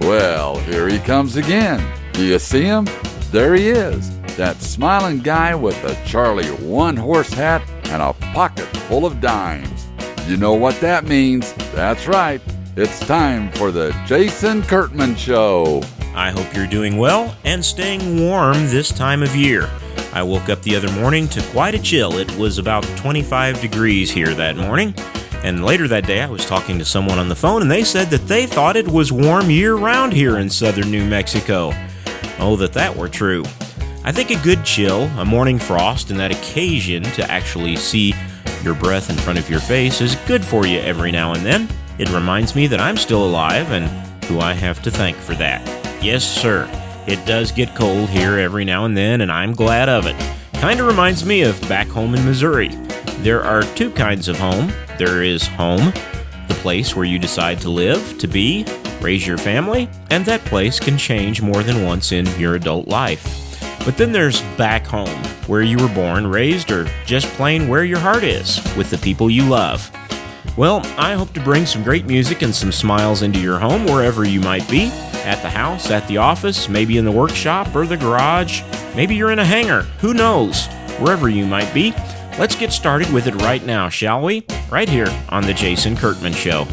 Well, here he comes again. Do you see him? There he is, that smiling guy with a Charlie one-horse hat and a pocket full of dimes. You know what that means. That's right. It's time for the Jason Kurtman Show. I hope you're doing well and staying warm this time of year. I woke up the other morning to quite a chill. It was about 25 degrees here that morning. And later that day, I was talking to someone on the phone, and they said that they thought it was warm year-round here in southern New Mexico. Oh, that were true. I think a good chill, a morning frost, and that occasion to actually see your breath in front of your face is good for you every now and then. It reminds me that I'm still alive and who I have to thank for that. Yes, sir. It does get cold here every now and then, and I'm glad of it. Kinda reminds me of back home in Missouri. There are two kinds of home. There is home, the place where you decide to live, to be, raise your family, and that place can change more than once in your adult life. But then there's back home, where you were born, raised, or just plain where your heart is, with the people you love. Well, I hope to bring some great music and some smiles into your home wherever you might be. At the house, at the office, maybe in the workshop or the garage. Maybe you're in a hangar. Who knows? Wherever you might be. Let's get started with it right now, shall we? Right here on The Jason Kurtman Show.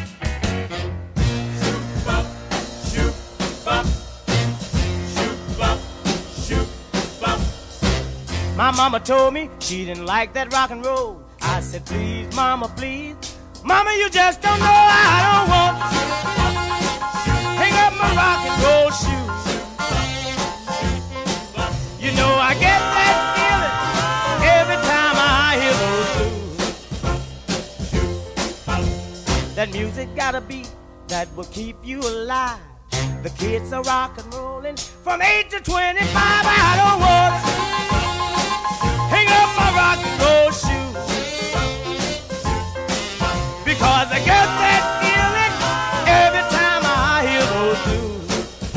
My mama told me she didn't like that rock and roll. I said, please, mama, please. Mama, you just don't know I don't want to hang up my rock and roll shoes. You know I get that feeling every time I hear those blues. That music got a beat that will keep you alive. The kids are rock and rolling from 8 to 25. I don't want to hang up my rock and roll shoes, because I get that feeling every time I hear those blues.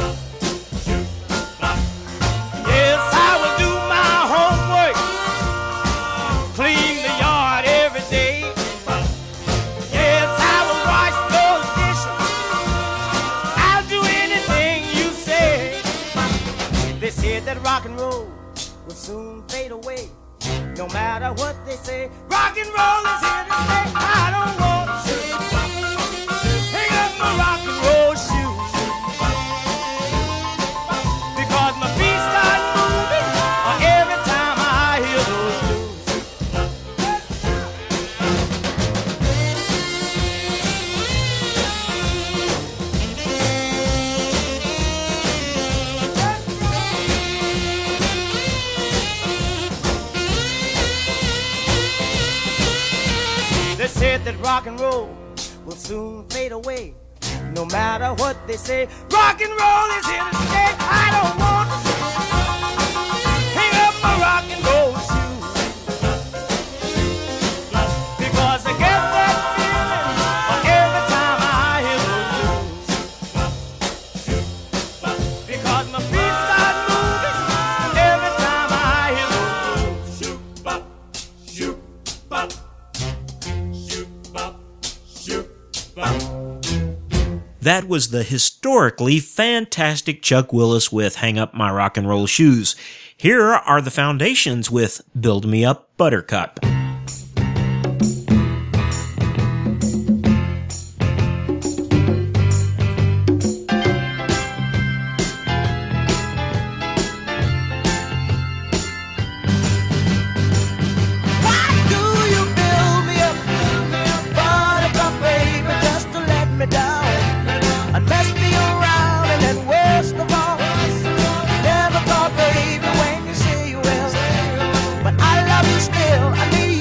Yes, I will do my homework, clean the yard every day. Yes, I will wash those dishes. I'll do anything you say. They said that rock and roll will soon fade away. No matter what they say, rock and roll is here to stay. I don't want to hang up my rock and roll shoes, because my feet start moving every time I hear those blues. They said that rock and roll will soon fade away. No matter what they say, rock and roll is here to stay. I don't want to hang up my rock and roll shoes, because I get that feeling every time I hear those blues. Because my feet start moving every time I hear those blues. Shoot, bop, shoot, bop. That was the historically fantastic Chuck Willis with Hang Up My Rock and Roll Shoes. Here are the Foundations with Build Me Up, Buttercup. But I love you still. I need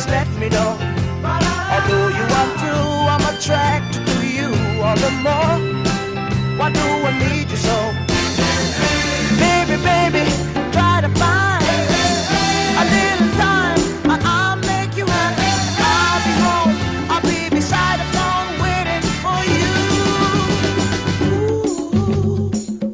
just let me know. Although you are true, I'm attracted to you all the more. Why do I need you so? Baby, baby, try to find a little time. I'll make you happy. I'll be home. I'll be beside the phone waiting for you. Ooh.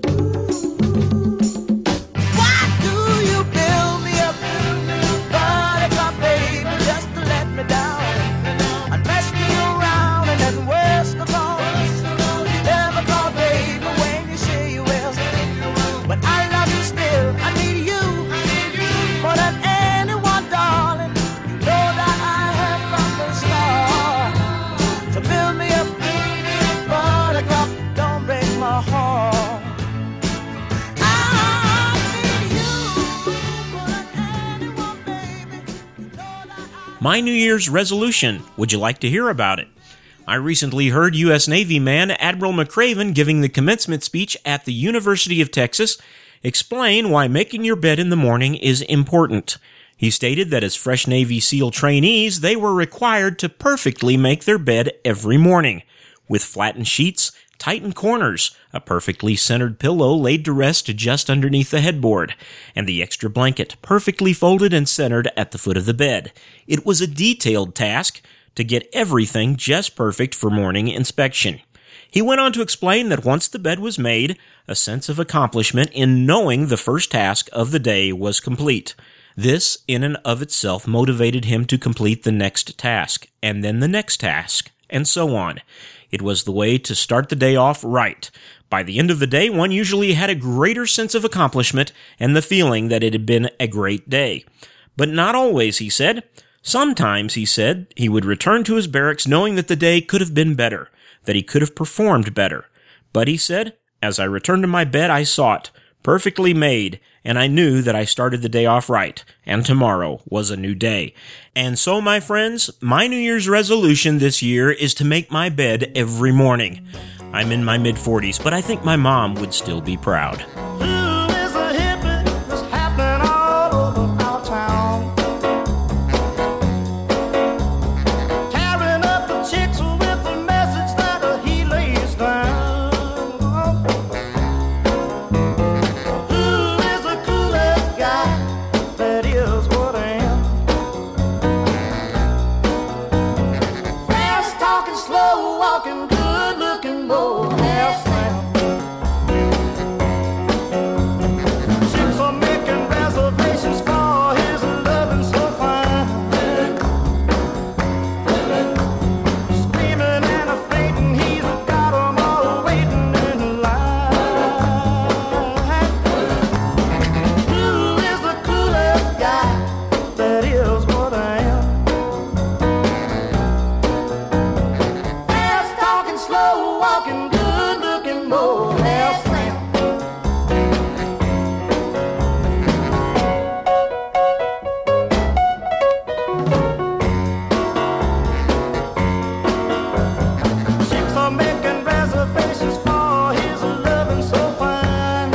Why do you build me up? Buttercup, baby, just to let me down and mess me around, and then worst of all, you never call, baby, when you say you will. But I love you still. I need you more than anyone, darling. You know that I have from the start. So build me up, buttercup, don't break my heart. I need you more than anyone, baby. You know that My New Year's resolution. Would you like to hear about it? I recently heard U.S. Navy man Admiral McRaven giving the commencement speech at the University of Texas explain why making your bed in the morning is important. He stated that as fresh Navy SEAL trainees, they were required to perfectly make their bed every morning, with flattened sheets, tightened corners, a perfectly centered pillow laid to rest just underneath the headboard, and the extra blanket perfectly folded and centered at the foot of the bed. It was a detailed task to get everything just perfect for morning inspection. He went on to explain that once the bed was made, a sense of accomplishment in knowing the first task of the day was complete. This, in and of itself, motivated him to complete the next task, and then the next task, and so on. It was the way to start the day off right. By the end of the day, one usually had a greater sense of accomplishment and the feeling that it had been a great day. But not always, he said. Sometimes, he said, he would return to his barracks knowing that the day could have been better, that he could have performed better. But, he said, as I returned to my bed, I saw it, perfectly made, and I knew that I started the day off right, and tomorrow was a new day. And so, my friends, my New Year's resolution this year is to make my bed every morning. I'm in my mid-40s, but I think my mom would still be proud. Who is a hippie that's happening all over our town? Tearing up the chicks with the message that he lays down. Who is the coolest guy? That is what I am. Fast talking, slow walking, good looking, bold half slam. Chicks are making reservations for his loving so fine. Screaming and a fainting, he's got 'em all waiting in line. Who is the coolest guy? That is what I am. Fast talking, slow walking, good looking, bold half slam. Chicks are making reservations for his loving so fine.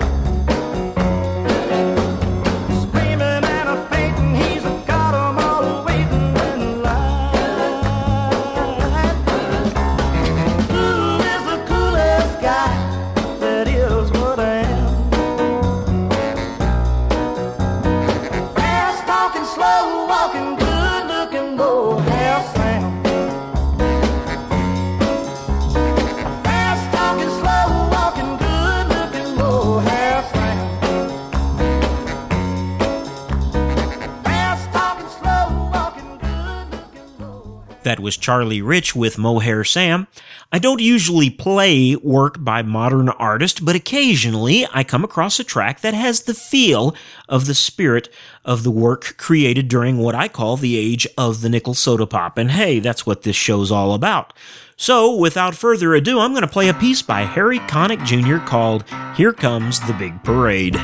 Screaming and a fainting, he's got 'em all waiting in line. Who is the coolest guy? That is what I am. Fast talking, slow walking, good looking, bold half slam. Fast talking, slow walking, good looking, bold half slam. Fast talking, slow walking, good looking, bold. That was Charlie Rich with Mohair Sam. I don't usually play work by modern artists, but occasionally I come across a track that has the feel of the spirit of the work created during what I call the age of the nickel soda pop. And hey, that's what this show's all about. So, without further ado, I'm going to play a piece by Harry Connick Jr. called Here Comes the Big Parade.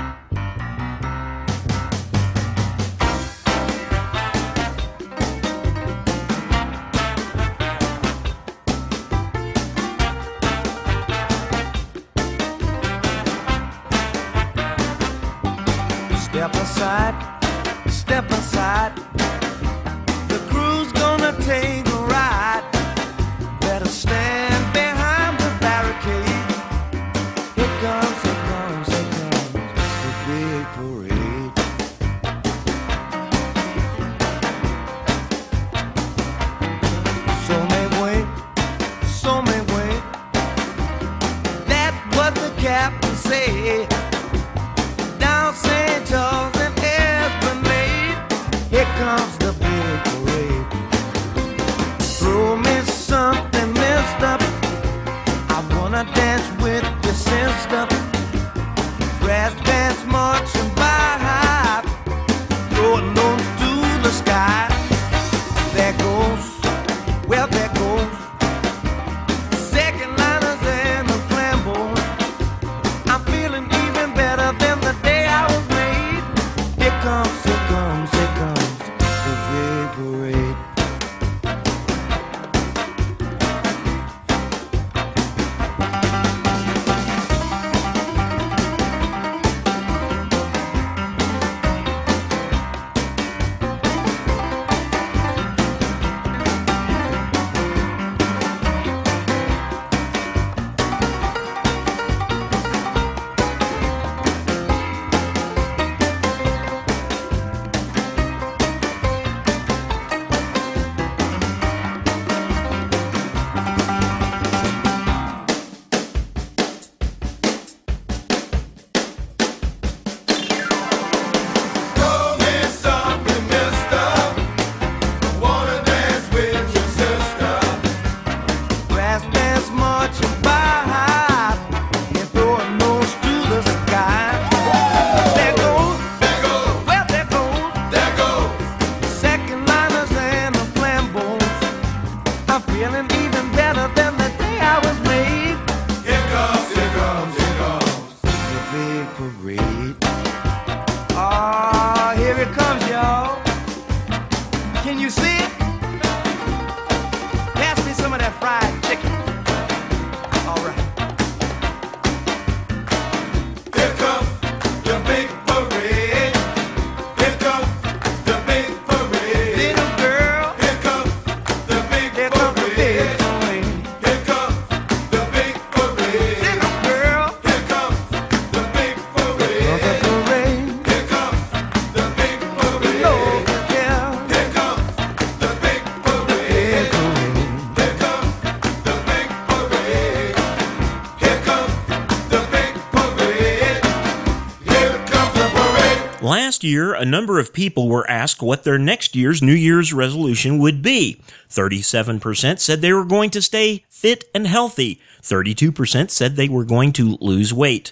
Step aside, step aside. The comes the big parade. Throw me something messed up. I wanna dance with your sister. Brass bands marching by, throwing those to the sky. There goes, well there goes, second liners and the flambeau. I'm feeling even better than the day I was made. Here comes the big parade. Last year, a number of people were asked what their next year's New Year's resolution would be. 37% said they were going to stay fit and healthy. 32% said they were going to lose weight.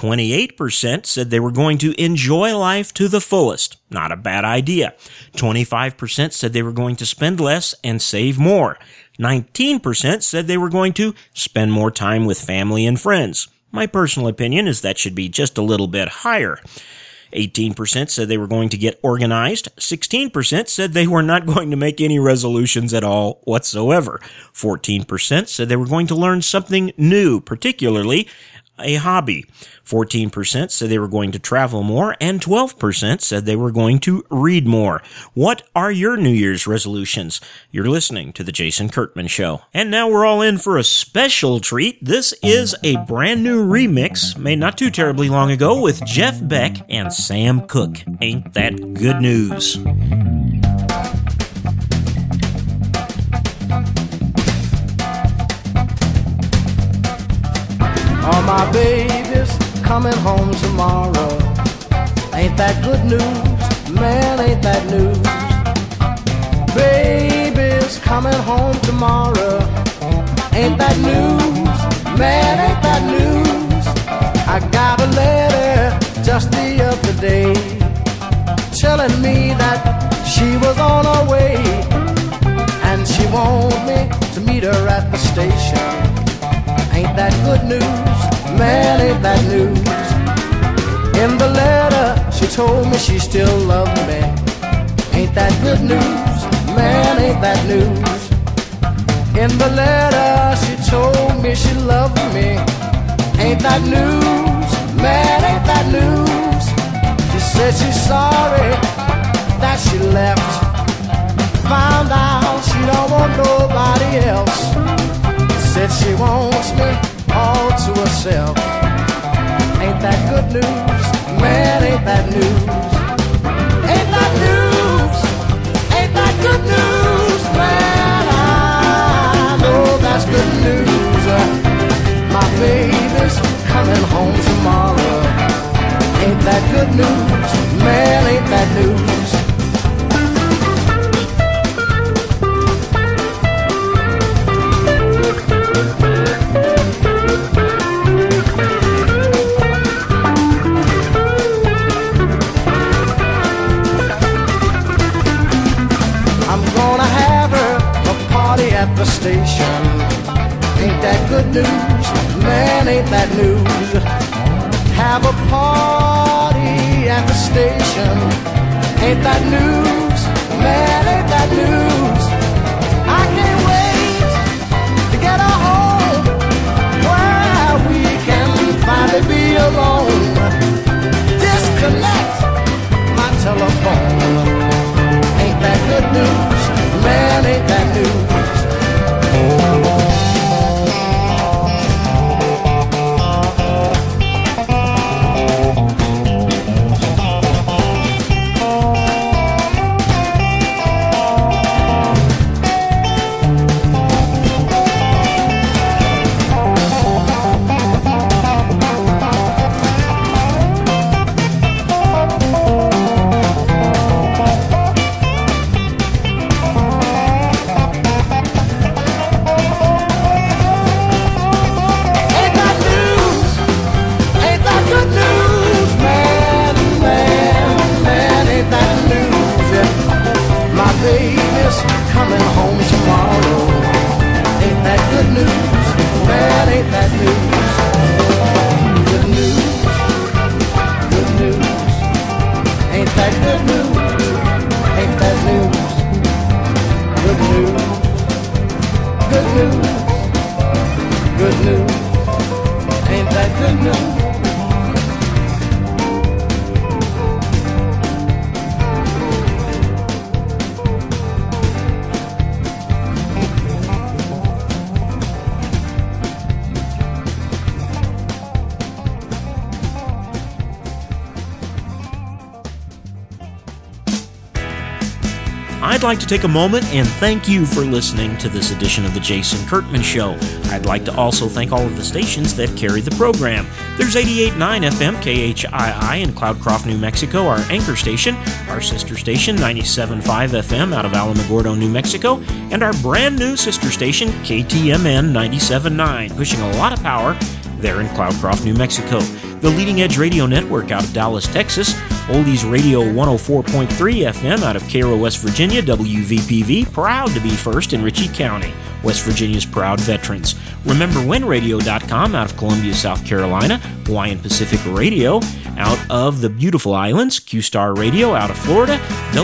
28% said they were going to enjoy life to the fullest. Not a bad idea. 25% said they were going to spend less and save more. 19% said they were going to spend more time with family and friends. My personal opinion is that should be just a little bit higher. 18% said they were going to get organized. 16% said they were not going to make any resolutions at all whatsoever. 14% said they were going to learn something new, particularly a hobby. 14% said they were going to travel more, and 12% said they were going to read more. What are your New Year's resolutions? You're listening to The Jason Kurtman Show. And now we're all in for a special treat. This is a brand new remix made not too terribly long ago with Jeff Beck and Sam Cooke. Ain't that good news? All my babies coming home tomorrow. Ain't that good news? Man, ain't that news? Babies coming home tomorrow. Ain't that news? Man, ain't that news? I got a letter just the other day telling me that she was on her way, and she wanted me to meet her at the station. Ain't that good news? Man, ain't that news? In the letter, she told me she still loved me. Ain't that good news? Man, ain't that news? In the letter, she told me she loved me. Ain't that news? Man, ain't that news? She said she's sorry that she left. Found out she don't want nobody else. Said she wants me all to herself. Ain't that good news? Man, ain't that news? Ain't that news? Ain't that good news? Man, I know that's good news. My baby's coming home tomorrow. Ain't that good news? Man, ain't that news? at the station. Ain't that good news? Man, ain't that news? Have a party at the station. Ain't that news? Man, ain't that news? I can't wait to get home where we can finally be alone. Disconnect my telephone. Ain't that good news? Man, ain't that news? Coming home tomorrow. Ain't that good news? Man, ain't that news? Good news, good news. Ain't that good news? Ain't that news? Good news, good news, good news. Ain't that good news? I'd like to take a moment and thank you for listening to this edition of The Jason Kurtman Show. I'd like to also thank all of the stations that carry the program. There's 88.9 FM KHII in Cloudcroft, New Mexico, our anchor station, our sister station 97.5 FM out of Alamogordo, New Mexico, and our brand new sister station KTMN 97.9, pushing a lot of power there in Cloudcroft, New Mexico. The Leading Edge Radio Network out of Dallas, Texas, Oldies Radio 104.3 FM out of Cairo, West Virginia, WVPV, proud to be first in Ritchie County, West Virginia's proud veterans. RememberWhenRadio.com out of Columbia, South Carolina, Hawaiian Pacific Radio out of the beautiful islands, Q-Star Radio out of Florida,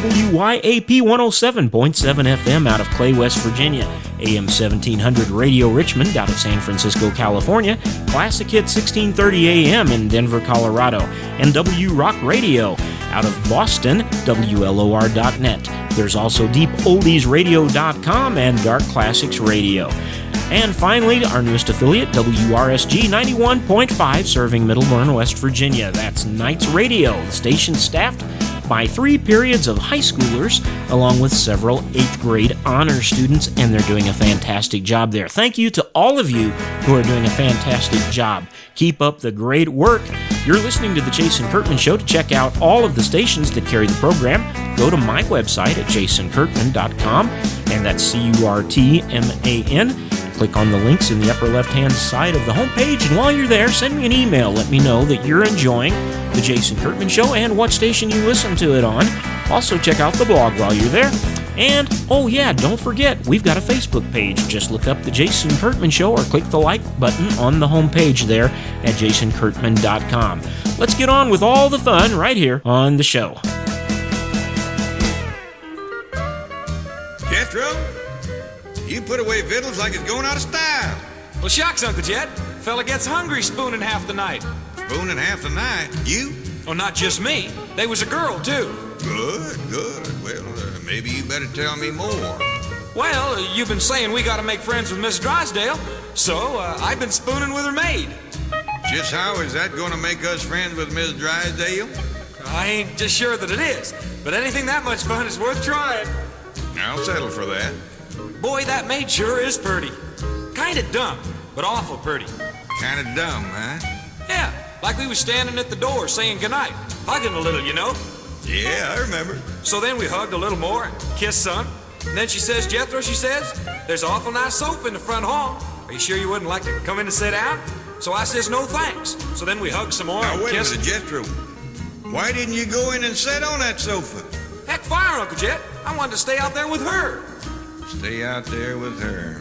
WYAP 107.7 FM out of Clay, West Virginia, AM 1700 Radio Richmond out of San Francisco, California, Classic Hit 1630 AM in Denver, Colorado, and W-Rock Radio out of Boston, WLOR.net. There's also DeepOldiesRadio.com and Dark Classics Radio. And finally, our newest affiliate, WRSG 91.5, serving Middleburn, West Virginia. That's Knights Radio. The station staffed by 3 periods of high schoolers, along with several 8th grade honor students, and they're doing a fantastic job there. Thank you to all of you who are doing a fantastic job. Keep up the great work. You're listening to The Jason Kurtman Show. To check out all of the stations that carry the program, go to my website at jasonkurtman.com, and that's CURTMAN. Click on the links in the upper left-hand side of the homepage, and while you're there, send me an email. Let me know that you're enjoying The Jason Kurtman Show and what station you listen to it on. Also, check out the blog while you're there. And, oh yeah, don't forget, we've got a Facebook page. Just look up The Jason Kurtman Show or click the like button on the homepage there at jasonkurtman.com. Let's get on with all the fun right here on the show. Jethro, you put away victuals like it's going out of style. Well, shucks, Uncle Jet. Fella gets hungry spooning half the night. Spooning half the night? You? Oh, not just me. They was a girl, too. Good, good. Well, maybe you better tell me more. Well, you've been saying we gotta make friends with Miss Drysdale, so I've been spooning with her maid. Just how is that gonna make us friends with Miss Drysdale? I ain't just sure that it is, but anything that much fun is worth trying. I'll settle for that. Boy, that maid sure is pretty. Kinda dumb, but awful pretty. Kinda dumb, huh? Yeah, like we was standing at the door saying goodnight, hugging a little, you know. Yeah, I remember. So then we hugged a little more and kissed some. And then she says, Jethro, she says, there's an awful nice sofa in the front hall. Are you sure you wouldn't like to come in and sit down? So I says, no thanks. So then we hugged some more now, and wait kissed. a minute, Jethro. Why didn't you go in and sit on that sofa? Heck, fire, Uncle Jet. I wanted to stay out there with her. stay out there with her.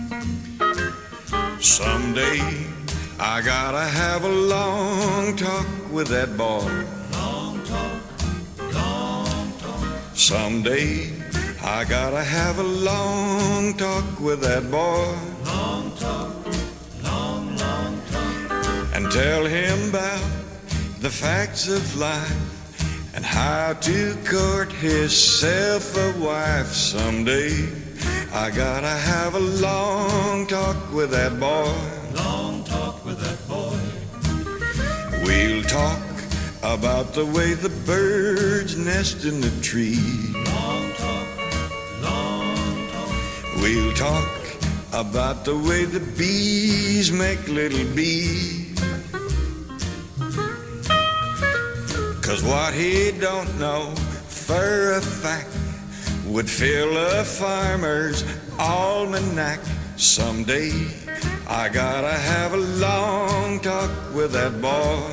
Someday I gotta have a long talk with that boy. Long talk, long talk. Someday I gotta have a long talk with that boy. Long talk, long talk. And tell him about the facts of life and how to court himself a wife. Someday I gotta have a long talk with that boy. Long talk with that boy. We'll talk about the way the birds nest in the tree. Long talk, long talk. We'll talk about the way the bees make little bees. 'Cause what he don't know for a fact would fill a farmer's almanac. Someday I gotta have a long talk with that boy.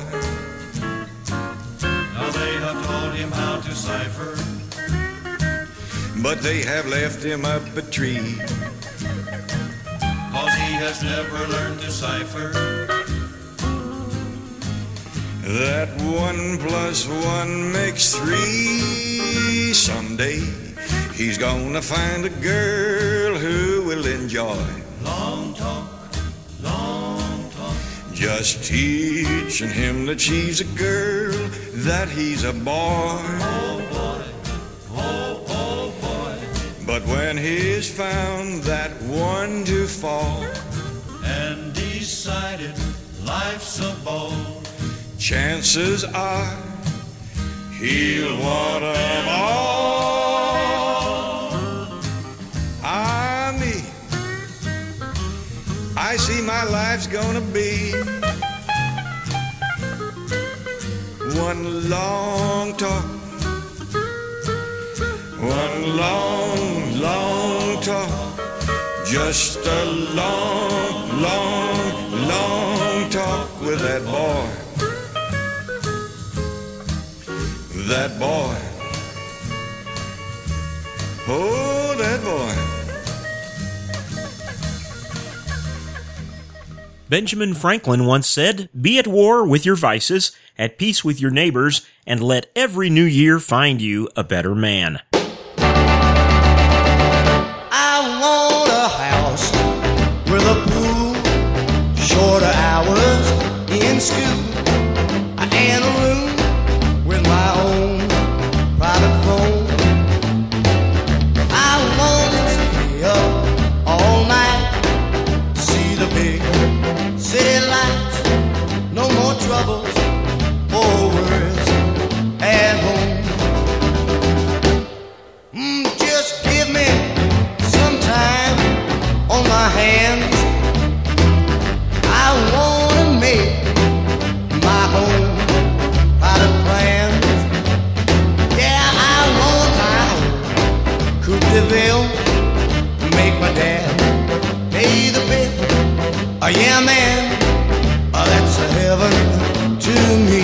Now they have taught him how to cipher, but they have left him up a tree. 'Cause he has never learned to cipher that 1 + 1 makes 3. Someday he's gonna find a girl who will enjoy long talk, long talk. Just teaching him that she's a girl, that he's a boy. Oh boy, oh boy. But when he's found that one to fall and decided life's a ball, chances are he'll want 'em all. Me, I see my life's gonna be one long talk, one long, long talk, just a long, long, long talk with that boy. That boy, oh, that boy. Benjamin Franklin once said, "Be at war with your vices, at peace with your neighbors, and let every new year find you a better man." I want a house with a pool, shorter hours in school, and a room with my own private phone. I want to stay up all night, see the big city lights, no more troubles or worries at home. Just give me some time on my hands. I want to make my own private plans. Yeah, I want my own Coupe de Ville, make my dad pay the bill. Oh yeah, man, oh, that's a heaven to me.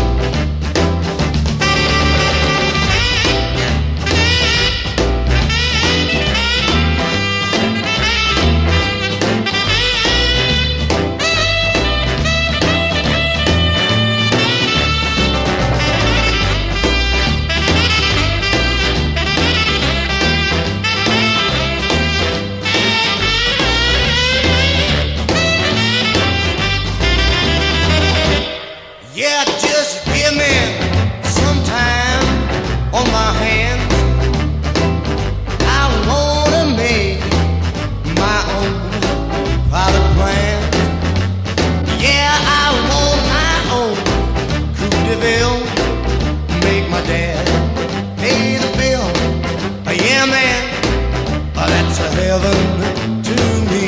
Yeah, just give me some time on my hands. I wanna make my own private plans. Yeah, I want my own Coupe de Ville, make my dad pay the bill. Yeah, man, that's a heaven to me.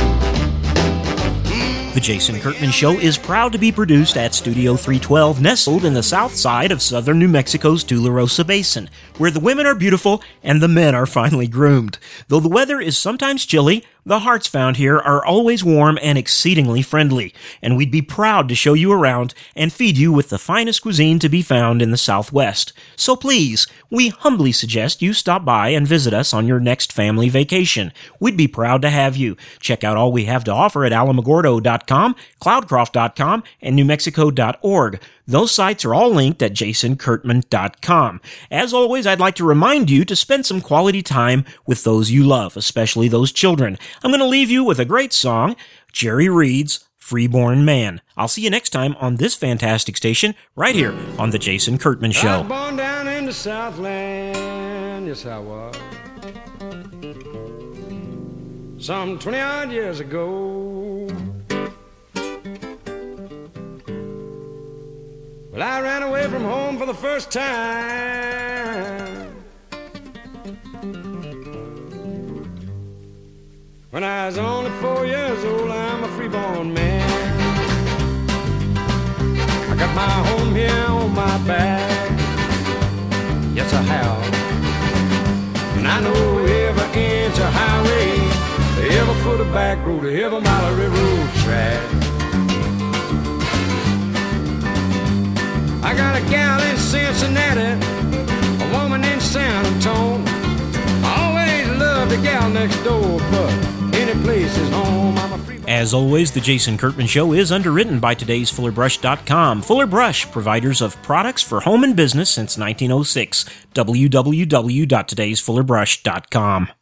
The Jason Kirkman Show is proud to be produced at Studio 312, nestled in the south side of southern New Mexico's Tularosa Basin, where the women are beautiful and the men are finely groomed. Though the weather is sometimes chilly, The hearts found here are always warm and exceedingly friendly, and we'd be proud to show you around and feed you with the finest cuisine to be found in the Southwest. So please, we humbly suggest you stop by and visit us on your next family vacation. We'd be proud to have you. Check out all we have to offer at alamogordo.com, cloudcroft.com, and newmexico.org. Those sites are all linked at jasonkirtman.com. As always, I'd like to remind you to spend some quality time with those you love, especially those children. I'm going to leave you with a great song, Jerry Reed's Freeborn Man. I'll see you next time on this fantastic station, right here on The Jason Kirtman Show. I was born down in the Southland, yes I was. Some 20-odd years ago. Well, I ran away from home for the first time when I was only 4 years old. I'm a freeborn man. I got my home here on my back, yes I have. And I know every inch of highway, every foot of back road, every mile of railroad track. I got a gal in Cincinnati, a woman in San Antonio. I always loved the gal next door, but any place is home. I'm a free. As always, The Jason Kirtman Show is underwritten by today'sfullerbrush.com. Fuller Brush, providers of products for home and business since 1906. www.today'sfullerbrush.com.